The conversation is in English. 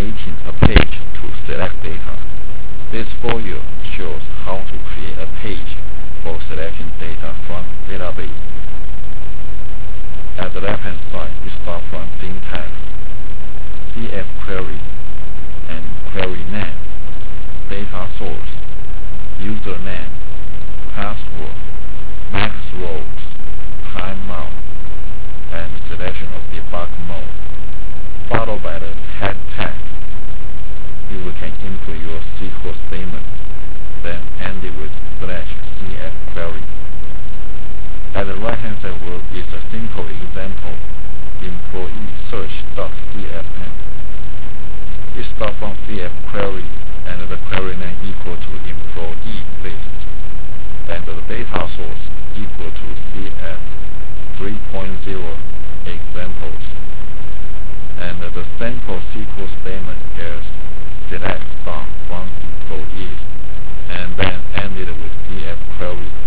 creating a page to select data. This folio shows how to create a page for selecting data from database. At the left-hand side, we start from syntax, CF query, and query name, data source, username, password, max rows, timeout, and selection of debug mode, followed by the head tag. You can input your SQL statement, then end it with /CF query. At the right-hand side is a simple example, employee search.cfn. It starts from CF query, and the query name equal to employee list, and the data source equal to CF 3.0 examples, and the sample SQL statement is select star from employees, and then ended with CF query